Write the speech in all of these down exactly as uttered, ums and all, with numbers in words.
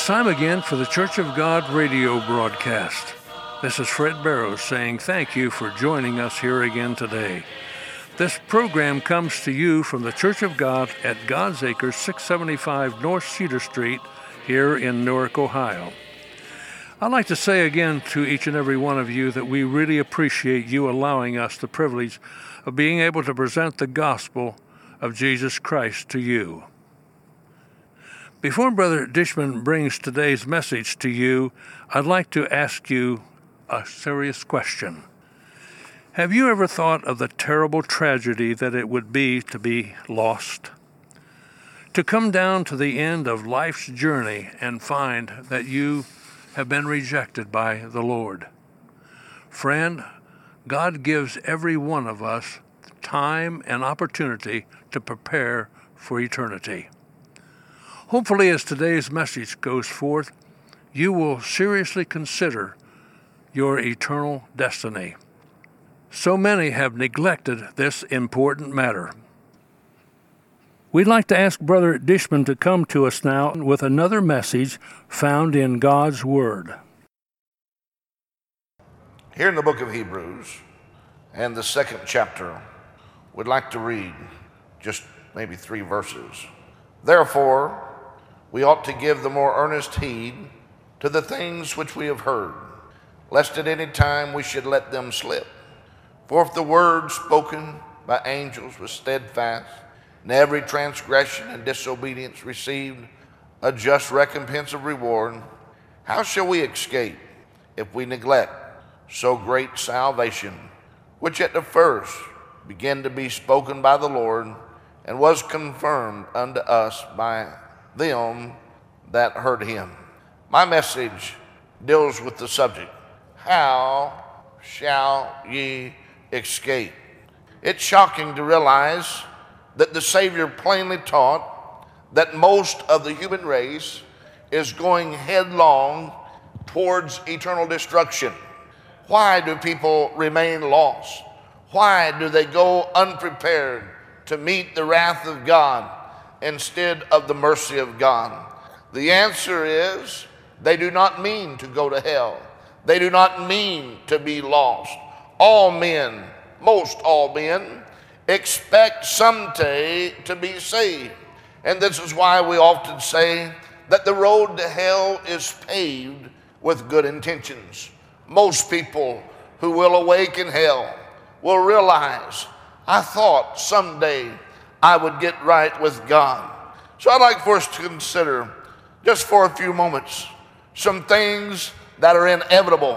It's time again for the Church of God radio broadcast. This is Fred Barrows saying thank you for joining us here again today. This program comes to you from the Church of God at God's Acres, six seventy-five North Cedar Street here in Newark, Ohio. I'd like to say again to each and every one of you that we really appreciate you allowing us the privilege of being able to present the gospel of Jesus Christ to you. Before Brother Dishman brings today's message to you, I'd like to ask you a serious question. Have you ever thought of the terrible tragedy that it would be to be lost? To come down to the end of life's journey and find that you have been rejected by the Lord. Friend, God gives every one of us time and opportunity to prepare for eternity. Hopefully, as today's message goes forth, you will seriously consider your eternal destiny. So many have neglected this important matter. We'd like to ask Brother Dishman to come to us now with another message found in God's Word. Here in the book of Hebrews, and the second chapter, we'd like to read just maybe three verses. Therefore, we ought to give the more earnest heed to the things which we have heard, lest at any time we should let them slip. For if the word spoken by angels was steadfast, and every transgression and disobedience received a just recompense of reward, how shall we escape if we neglect so great salvation, which at the first began to be spoken by the Lord, and was confirmed unto us by them that heard him? My message deals with the subject, how shall ye escape? It's shocking to realize that the Savior plainly taught that most of the human race is going headlong towards eternal destruction. Why do people remain lost? Why do they go unprepared to meet the wrath of God instead of the mercy of God? The answer is they do not mean to go to hell. They do not mean to be lost. All men, most all men, expect someday to be saved. And this is why we often say that the road to hell is paved with good intentions. Most people who will awake in hell will realize, I thought someday I would get right with God. So I'd like for us to consider, just for a few moments, some things that are inevitable,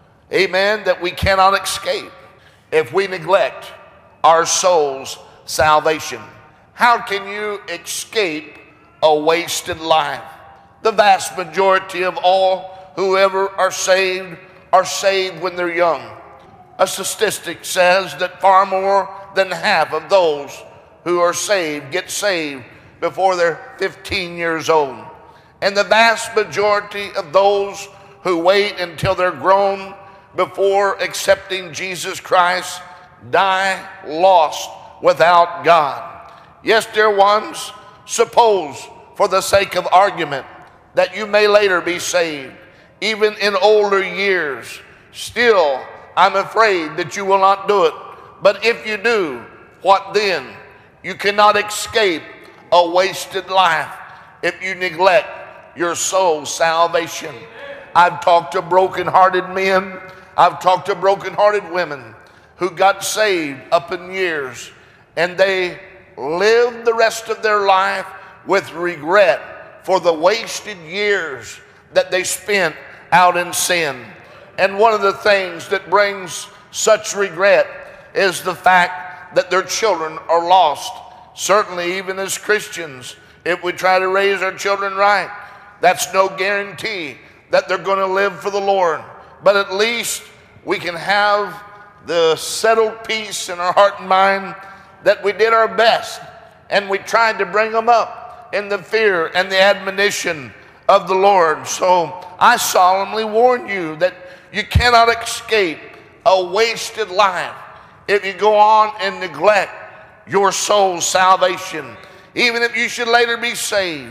amen, that we cannot escape if we neglect our soul's salvation. How can you escape a wasted life? The vast majority of all whoever are saved are saved when they're young. A statistic says that far more than half of those who are saved get saved before they're fifteen years old. And the vast majority of those who wait until they're grown before accepting Jesus Christ die lost without God. Yes, dear ones, suppose for the sake of argument that you may later be saved, even in older years. Still, I'm afraid that you will not do it. But if you do, what then? You cannot escape a wasted life if you neglect your soul's salvation. I've talked to broken-hearted men. I've talked to broken-hearted women who got saved up in years, and they lived the rest of their life with regret for the wasted years that they spent out in sin. And one of the things that brings such regret is the fact that their children are lost. Certainly, even as Christians, if we try to raise our children right, that's no guarantee that they're going to live for the Lord. But at least we can have the settled peace in our heart and mind that we did our best and we tried to bring them up in the fear and the admonition of the Lord. So I solemnly warn you that you cannot escape a wasted life if you go on and neglect your soul's salvation. Even if you should later be saved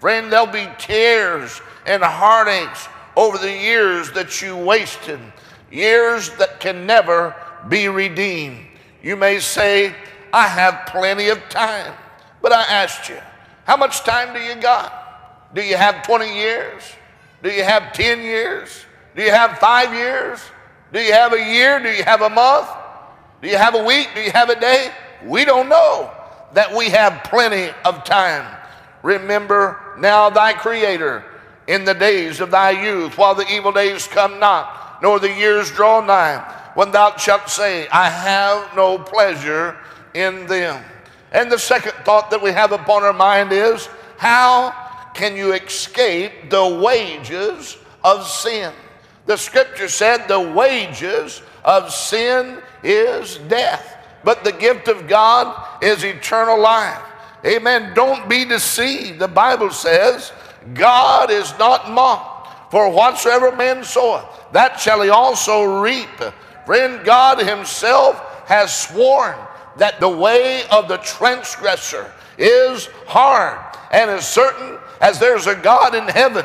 Friend, there'll be tears and heartaches over the years that you wasted, years that can never be redeemed. You may say, I have plenty of time. But I asked you, how much time do you got? Do you have twenty years? Do you have ten years? Do you have five years? Do you have a year? Do you have a month? Do you have a week? Do you have a day? We don't know that we have plenty of time. Remember now thy Creator in the days of thy youth, while the evil days come not, nor the years draw nigh, when thou shalt say, I have no pleasure in them. And the second thought that we have upon our mind is, how can you escape the wages of sin? The scripture said the wages of sin is death, but the gift of God is eternal life. Amen. Don't be deceived. The Bible says, God is not mocked, for whatsoever man soweth, that shall he also reap. Friend, God himself has sworn that the way of the transgressor is hard. And as certain as there's a God in heaven,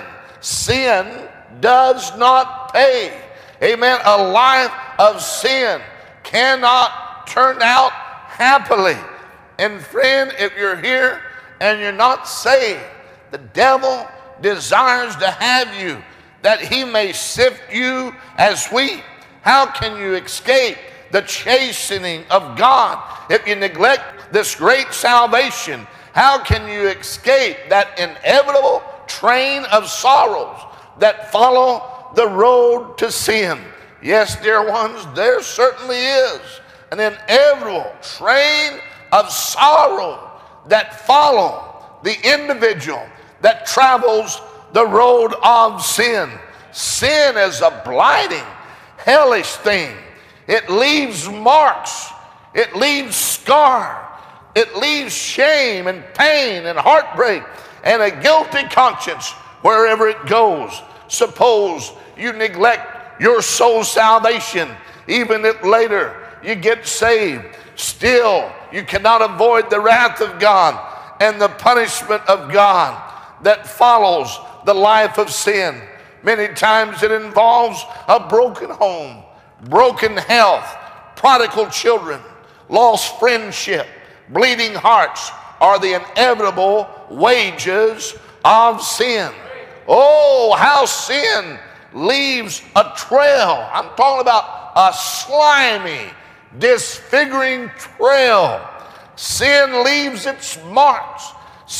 sin does not pay. Amen. A life of sin cannot turn out happily. And friend, if you're here and you're not saved, the devil desires to have you, that he may sift you as wheat. How can you escape the chastening of God if you neglect this great salvation? How can you escape that inevitable train of sorrows that follow the road to sin? Yes, dear ones, there certainly is an inevitable train of sorrow that follow the individual that travels the road of sin. Sin is a blighting, hellish thing. It leaves marks. It leaves scar. It leaves shame and pain and heartbreak and a guilty conscience wherever it goes. Suppose you neglect your soul's salvation, even if later you get saved. Still, you cannot avoid the wrath of God and the punishment of God that follows the life of sin. Many times it involves a broken home, broken health, prodigal children, lost friendship, bleeding hearts are the inevitable wages of sin. Oh, how sin leaves a trail. I'm talking about a slimy, disfiguring trail. Sin leaves its marks.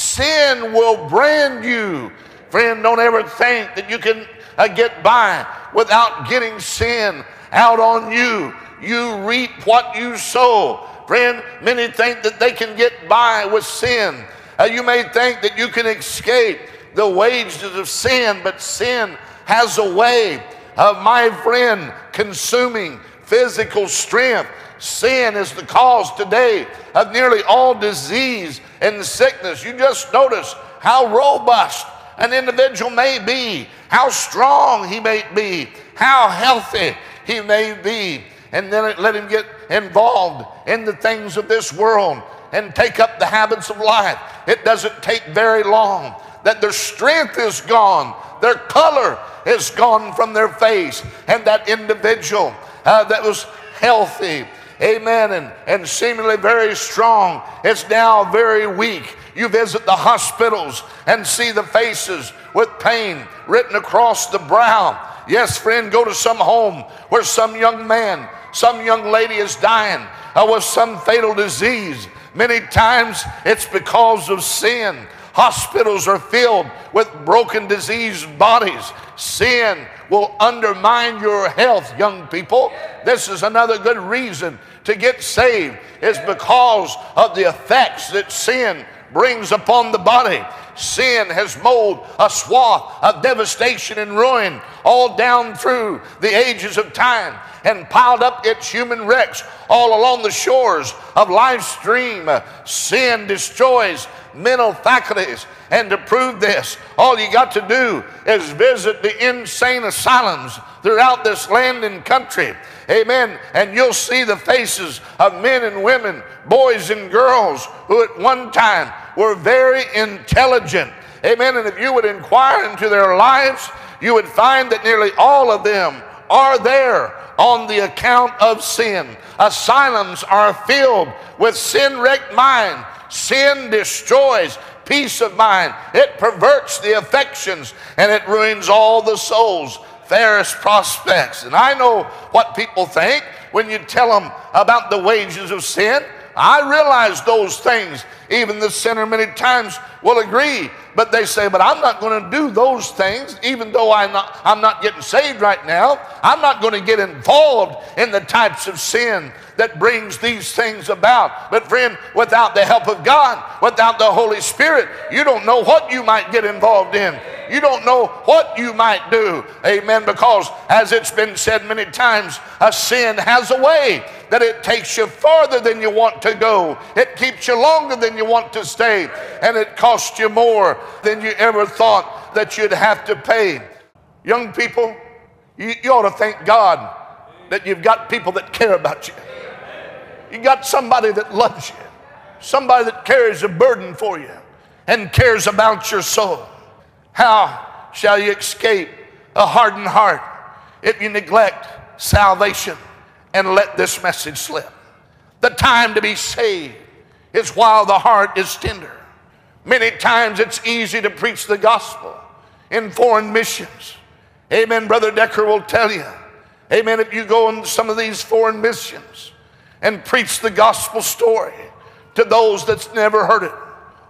Sin will brand you. Friend, don't ever think that you can uh, get by without getting sin out on you. You reap what you sow. Friend, many think that they can get by with sin. Uh, you may think that you can escape the wages of sin, but sin has a way of, my friend, consuming physical strength. Sin is the cause today of nearly all disease and sickness. You just notice how robust an individual may be, how strong he may be, how healthy he may be, and then let him get involved in the things of this world and take up the habits of life. It doesn't take very long that their strength is gone, their color is gone from their face, and that individual uh, that was healthy, amen, and, and seemingly very strong, it's now very weak. You visit the hospitals and see the faces with pain written across the brow. Yes, friend, go to some home where some young man, some young lady is dying uh, with some fatal disease. Many times it's because of sin. Hospitals are filled with broken, diseased bodies. Sin will undermine your health, young people. This is another good reason to get saved, is because of the effects that sin brings upon the body. Sin has mowed a swath of devastation and ruin all down through the ages of time and piled up its human wrecks all along the shores of life's stream. Sin destroys mental faculties, and to prove this, all you got to do is visit the insane asylums throughout this land and country. Amen. And you'll see the faces of men and women, boys and girls who at one time were very intelligent. Amen. And if you would inquire into their lives, you would find that nearly all of them are there on the account of sin. Asylums are filled with sin-wrecked mind. Sin destroys peace of mind. It perverts the affections, and it ruins all the soul's fairest prospects. And I know what people think when you tell them about the wages of sin. I realize those things. Even the sinner many times will agree, but they say, but I'm not going to do those things, even though I'm not, I'm not getting saved right now. I'm not going to get involved in the types of sin that brings these things about. But friend, without the help of God, without the Holy Spirit, you don't know what you might get involved in. You don't know what you might do. Amen. Because as it's been said many times, a sin has a way that it takes you farther than you want to go. It keeps you longer than you want to stay. And it costs you more than you ever thought that you'd have to pay. Young people, you, you ought to thank God that you've got people that care about you. You got somebody that loves you. Somebody that carries a burden for you and cares about your soul. How shall you escape a hardened heart if you neglect salvation and let this message slip? The time to be saved is while the heart is tender. Many times it's easy to preach the gospel in foreign missions. Amen. Brother Decker will tell you. Amen. If you go in some of these foreign missions and preach the gospel story to those that's never heard it,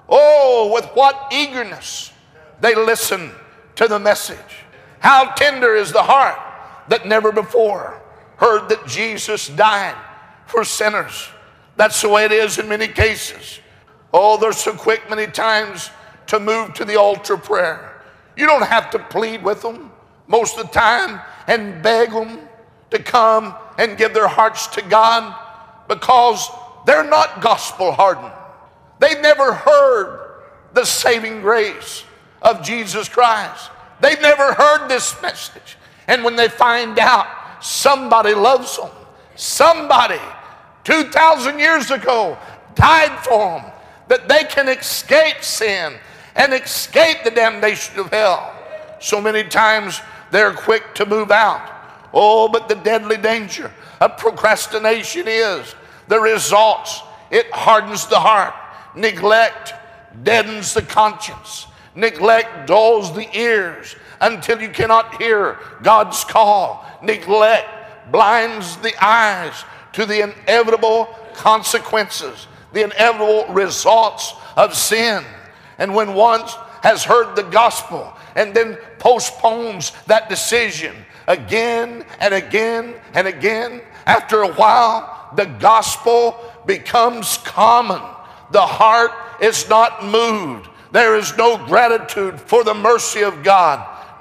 oh, with what eagerness they listen to the message. How tender is the heart that never before heard that Jesus died for sinners. That's the way it is in many cases. Oh, they're so quick many times to move to the altar prayer. You don't have to plead with them most of the time and beg them to come and give their hearts to God, because they're not gospel hardened. They've never heard the saving grace of Jesus Christ. They've never heard this message. And when they find out somebody loves them, somebody two thousand years ago died for them, that they can escape sin and escape the damnation of hell, so many times they're quick to move out. Oh, but the deadly danger of procrastination is the results. It hardens the heart. Neglect deadens the conscience. Neglect dulls the ears until you cannot hear God's call. Neglect blinds the eyes to the inevitable consequences, the inevitable results of sin. And when one has heard the gospel and then postpones that decision again and again and again, after a while, the gospel becomes common. The heart is not moved. There is no gratitude for the mercy of God,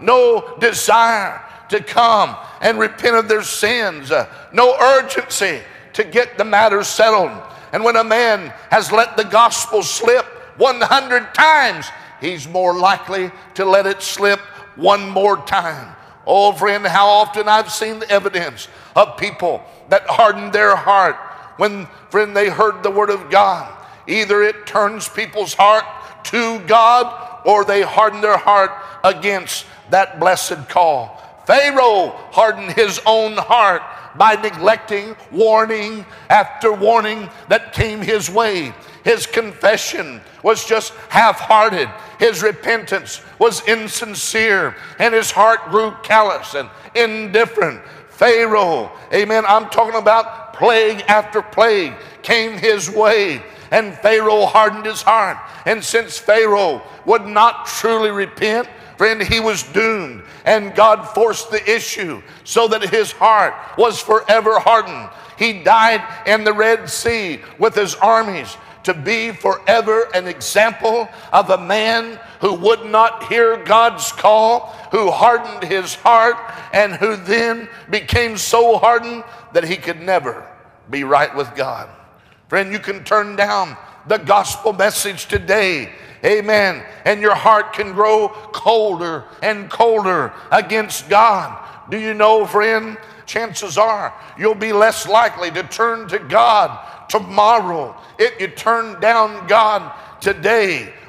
no desire to come and repent of their sins, uh, no urgency to get the matter settled. And when a man has let the gospel slip one hundred times, he's more likely to let it slip one more time. Oh, friend, how often I've seen the evidence of people that hardened their heart when, friend, they heard the word of God. Either it turns people's heart to God, or they harden their heart against that blessed call. Pharaoh hardened his own heart by neglecting warning after warning that came his way. His confession was just half-hearted. His repentance was insincere, and his heart grew callous and indifferent. Pharaoh, amen, I'm talking about plague after plague came his way, and Pharaoh hardened his heart. And since Pharaoh would not truly repent, friend, he was doomed. And God forced the issue so that his heart was forever hardened. He died in the Red Sea with his armies to be forever an example of a man who would not hear God's call, who hardened his heart, and who then became so hardened that he could never be right with God. Friend, you can turn down the gospel message today, amen, and your heart can grow colder and colder against God. Do you know, friend, chances are you'll be less likely to turn to God tomorrow if you turn down God today.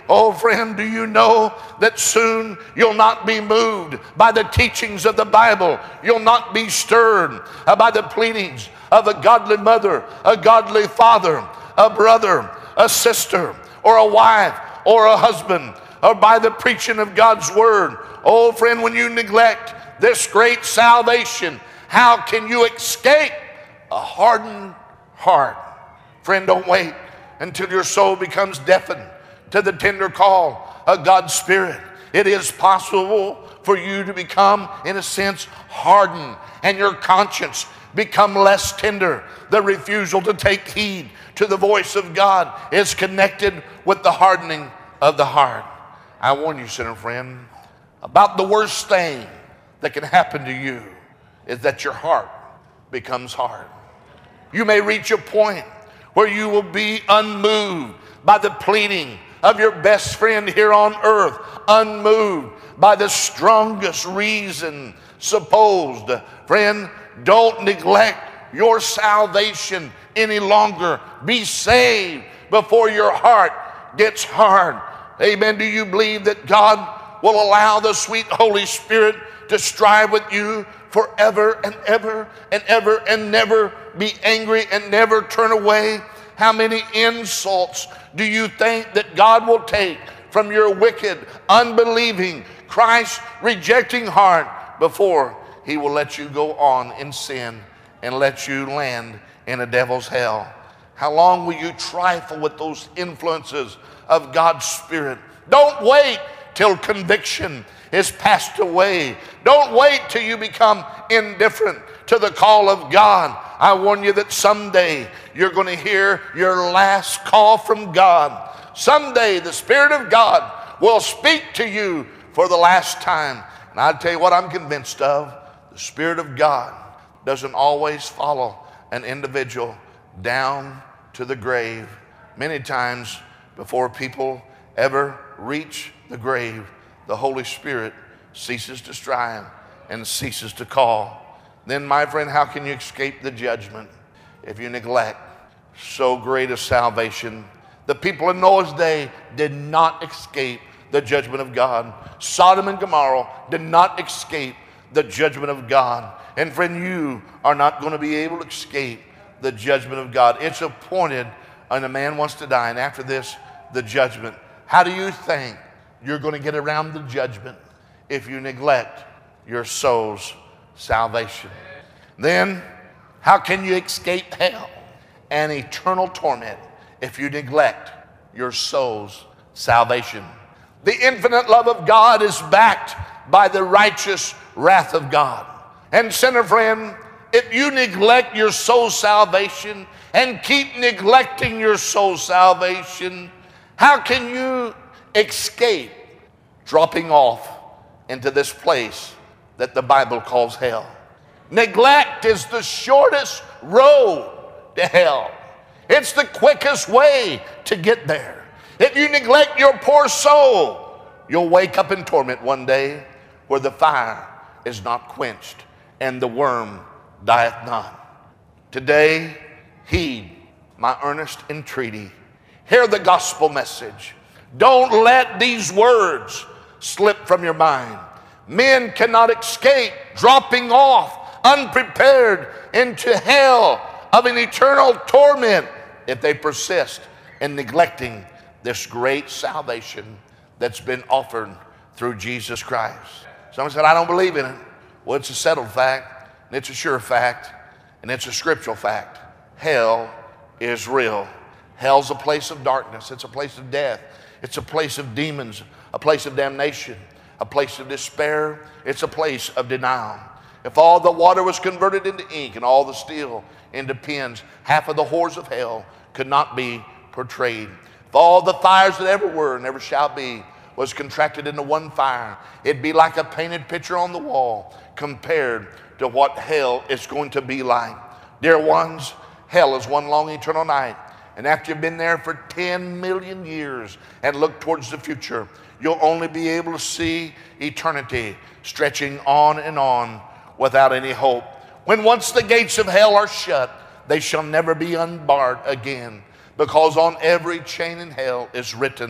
Oh, friend, do you know that soon you'll not be moved by the teachings of the Bible? You'll not be stirred by the pleadings of a godly mother, a godly father, a brother, a sister, or a wife, or a husband, or by the preaching of God's word. Oh, friend, when you neglect this great salvation, how can you escape a hardened heart? Friend, don't wait until your soul becomes deafened to the tender call of God's Spirit. It is possible for you to become, in a sense, hardened, and your conscience become less tender. The refusal to take heed to the voice of God is connected with the hardening of the heart. I warn you, sinner friend, about the worst thing that can happen to you is that your heart becomes hard. You may reach a point where you will be unmoved by the pleading of your best friend here on earth, unmoved by the strongest reason supposed. Friend, don't neglect your salvation any longer. Be saved before your heart gets hard. Amen. Do you believe that God will allow the sweet Holy Spirit to strive with you forever and ever and ever and never be angry and never turn away? How many insults do you think that God will take from your wicked, unbelieving, Christ-rejecting heart before he will let you go on in sin and let you land in a devil's hell? How long will you trifle with those influences of God's Spirit? Don't wait till conviction is passed away. Don't wait till you become indifferent to the call of God. I warn you that someday you're going to hear your last call from God. Someday the Spirit of God will speak to you for the last time. And I'll tell you what I'm convinced of. The Spirit of God doesn't always follow an individual down to the grave. Many times before people ever reach the grave, the Holy Spirit ceases to strive and ceases to call. Then, my friend, how can you escape the judgment if you neglect so great a salvation? The people in Noah's day did not escape the judgment of God. Sodom and Gomorrah did not escape the judgment of God. And friend, you are not going to be able to escape the judgment of God. It's appointed when a man wants to die, and after this, the judgment. How do you think you're going to get around the judgment if you neglect your soul's salvation? Then, how can you escape hell and eternal torment if you neglect your soul's salvation? The infinite love of God is backed by the righteous wrath of God. And sinner friend, if you neglect your soul's salvation and keep neglecting your soul's salvation, how can you escape dropping off into this place that the Bible calls hell? Neglect is the shortest road to hell. It's the quickest way to get there. If you neglect your poor soul, you'll wake up in torment one day where the fire is not quenched and the worm dieth not. Today, heed my earnest entreaty. Hear the gospel message. Don't let these words slip from your mind. Men cannot escape dropping off unprepared into hell of an eternal torment if they persist in neglecting this great salvation that's been offered through Jesus Christ. Someone said, I don't believe in it. Well, it's a settled fact, and it's a sure fact, and it's a scriptural fact. Hell is real. Hell's a place of darkness. It's a place of death. It's a place of demons, a place of damnation, a place of despair. It's a place of denial. If all the water was converted into ink and all the steel into pins, half of the horrors of hell could not be portrayed. If all the fires that ever were and ever shall be was contracted into one fire, it'd be like a painted picture on the wall compared to what hell is going to be like. Dear ones, hell is one long eternal night. And after you've been there for ten million years and look towards the future, you'll only be able to see eternity stretching on and on without any hope. When once the gates of hell are shut, they shall never be unbarred again, because on every chain in hell is written,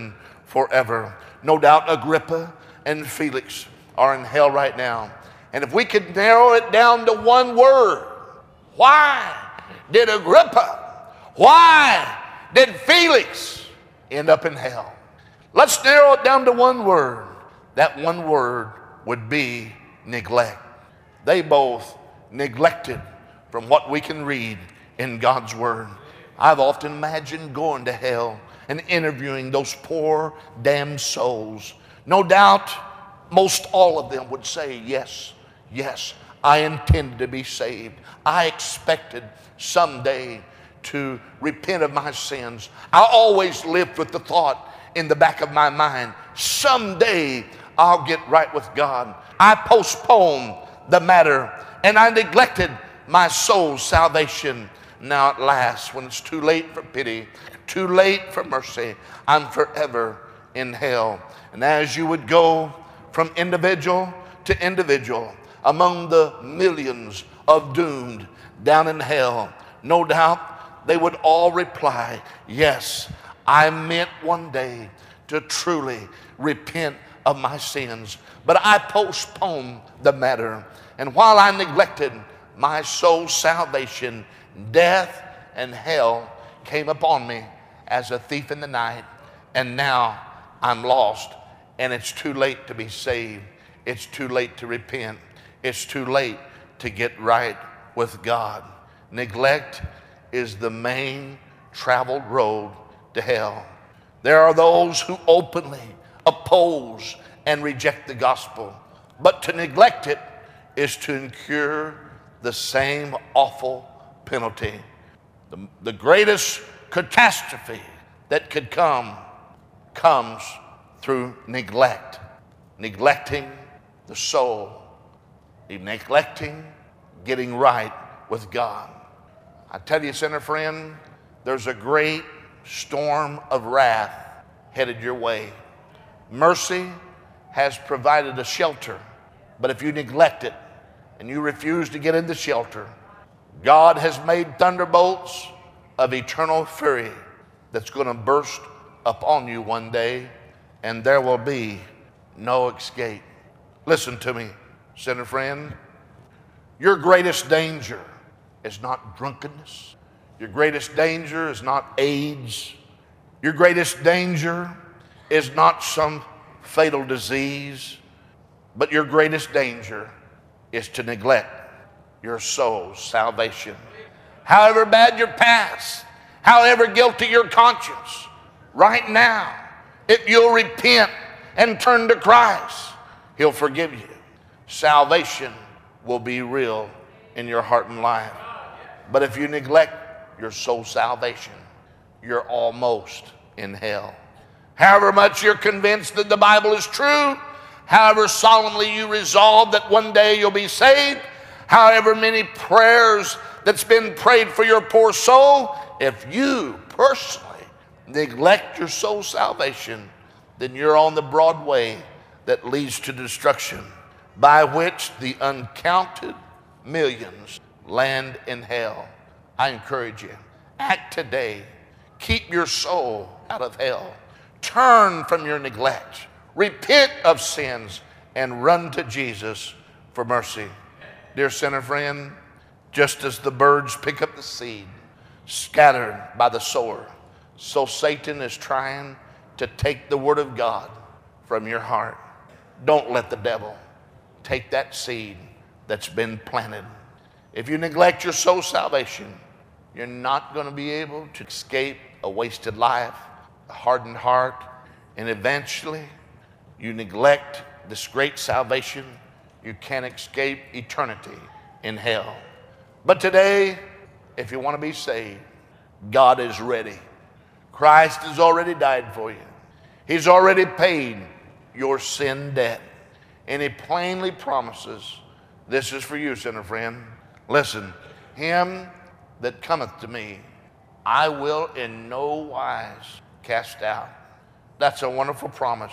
forever. No doubt Agrippa and Felix are in hell right now. And if we could narrow it down to one word, why did Agrippa, why did Felix end up in hell? Let's narrow it down to one word. That one word would be neglect. They both neglected from what we can read in God's word. I've often imagined going to hell and interviewing those poor damned souls. No doubt most all of them would say, yes, yes, I intended to be saved. I expected someday to repent of my sins. I always lived with the thought in the back of my mind, someday I'll get right with God. I postponed the matter and I neglected my soul's salvation. Now at last, when it's too late for pity, too late for mercy, I'm forever in hell. And as you would go from individual to individual among the millions of doomed down in hell, no doubt they would all reply, yes, I meant one day to truly repent of my sins, but I postponed the matter. And while I neglected my soul's salvation, death and hell came upon me as a thief in the night, and now I'm lost, and it's too late to be saved. It's too late to repent. It's too late to get right with God. Neglect is the main traveled road to hell. There are those who openly oppose and reject the gospel, but to neglect it is to incur the same awful penalty. The, the greatest catastrophe that could come comes through neglect. Neglecting the soul, neglecting getting right with God. I tell you, sinner friend, there's a great storm of wrath headed your way. Mercy has provided a shelter, but if you neglect it and you refuse to get in the shelter, God has made thunderbolts of eternal fury that's going to burst upon you one day, and there will be no escape. Listen to me, sinner friend. Your greatest danger is not drunkenness. Your greatest danger is not AIDS. Your greatest danger is not some fatal disease, but your greatest danger is to neglect your soul's salvation. However bad your past, however guilty your conscience, right now, if you'll repent and turn to Christ, He'll forgive you. Salvation will be real in your heart and life. But if you neglect your soul's salvation, you're almost in hell. However much you're convinced that the Bible is true, however solemnly you resolve that one day you'll be saved, however many prayers that's been prayed for your poor soul, if you personally neglect your soul's salvation, then you're on the broad way that leads to destruction, by which the uncounted millions land in hell. I encourage you, act today. Keep your soul out of hell. Turn from your neglect. Repent of sins and run to Jesus for mercy. Dear sinner friend, just as the birds pick up the seed scattered by the sower, so Satan is trying to take the word of God from your heart. Don't let the devil take that seed that's been planted. If you neglect your soul's salvation, you're not going to be able to escape a wasted life, a hardened heart, and eventually you neglect this great salvation, you can't escape eternity in hell. But today, if you want to be saved, God is ready. Christ has already died for you. He's already paid your sin debt. And He plainly promises, this is for you, sinner friend. Listen, him that cometh to me, I will in no wise cast out. That's a wonderful promise.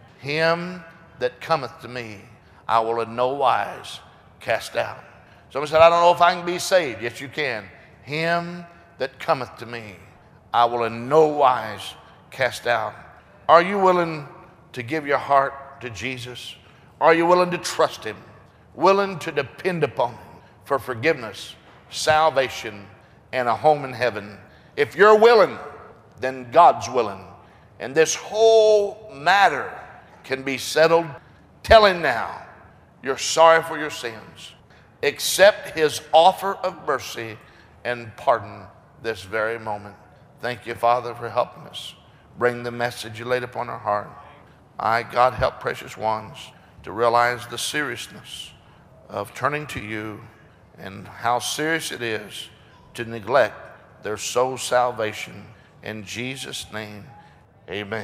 Him that cometh to me, I will in no wise cast out. Somebody said, I don't know if I can be saved. Yes, you can. Him that cometh to me, I will in no wise cast out. Are you willing to give your heart to Jesus? Are you willing to trust him? Willing to depend upon him for forgiveness, salvation, and a home in heaven? If you're willing, then God's willing. And this whole matter can be settled. Tell him now you're sorry for your sins. Accept his offer of mercy and pardon this very moment. Thank you, Father, for helping us bring the message you laid upon our heart. I, God, help precious ones to realize the seriousness of turning to you and how serious it is to neglect their soul salvation. In Jesus' name, amen.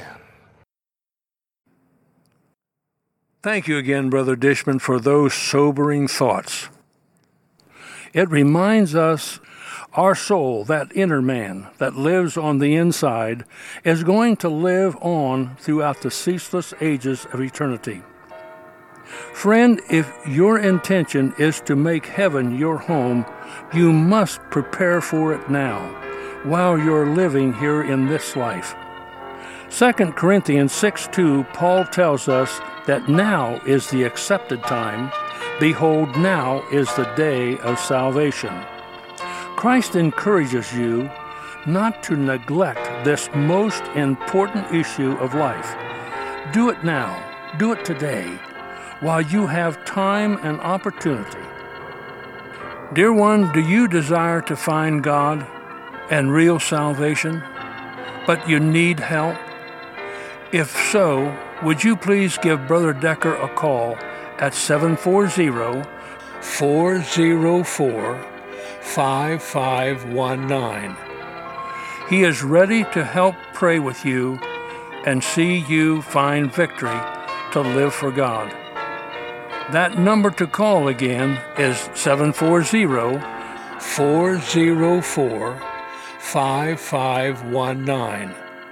Thank you again, Brother Dishman, for those sobering thoughts. It reminds us our soul, that inner man that lives on the inside, is going to live on throughout the ceaseless ages of eternity. Friend, if your intention is to make heaven your home, you must prepare for it now, while you're living here in this life. Second Corinthians six two, Paul tells us that now is the accepted time. Behold, now is the day of salvation. Christ encourages you not to neglect this most important issue of life. Do it now. Do it today, while you have time and opportunity. Dear one, do you desire to find God and real salvation, but you need help? If so, would you please give Brother Decker a call at seven four zero, four zero four, five five one nine. He is ready to help pray with you and see you find victory to live for God. That number to call again is seven four zero, four zero four, five five one nine.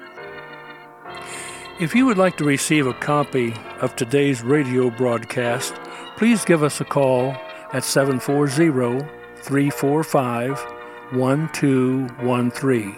If you would like to receive a copy of today's radio broadcast, please give us a call at seven four zero, three four five, one two one three.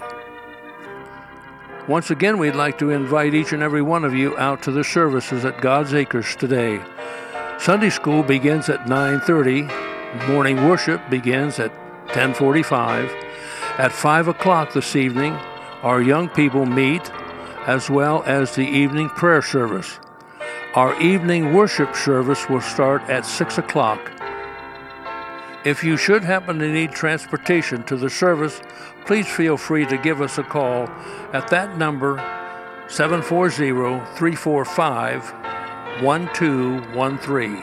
Once again, we'd like to invite each and every one of you out to the services at God's Acres today. Sunday school begins at nine thirty. Morning worship begins at ten forty-five. At five o'clock this evening, our young people meet, as well as the evening prayer service. Our evening worship service will start at six o'clock. If you should happen to need transportation to the service, please feel free to give us a call at that number, seven four zero, three four five, one two one three.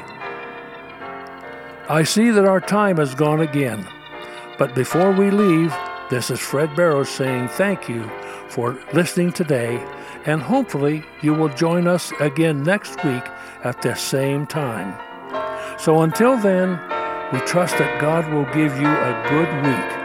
I see that our time has gone again, but before we leave, this is Fred Barrows saying thank you for listening today, and hopefully you will join us again next week at the same time. So until then, we trust that God will give you a good week.